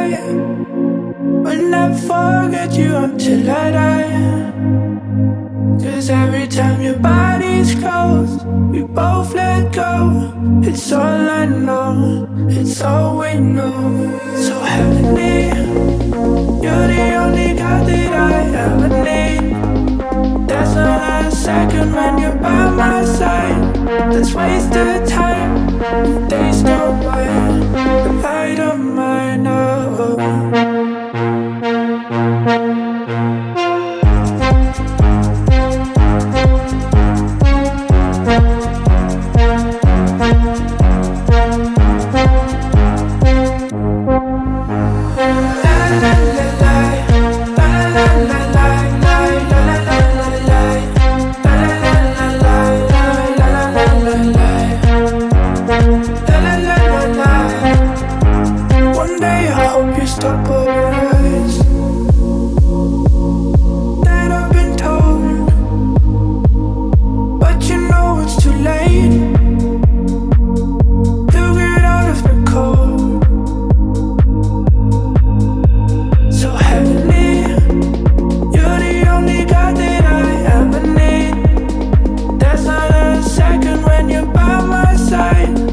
will never forget you until I die. 'Cause every time your body's close, we both let go. It's all I know, it's all we know. So heavenly, you're the only God that I ever need. There's not a second when you're by my side. Let's waste the time, days go by, but I don't mind, no. Stop all your lies that I've been told, but you know it's too late to get out of the cold. So heavenly, you're the only God that I ever need. There's not a second when you're by my side.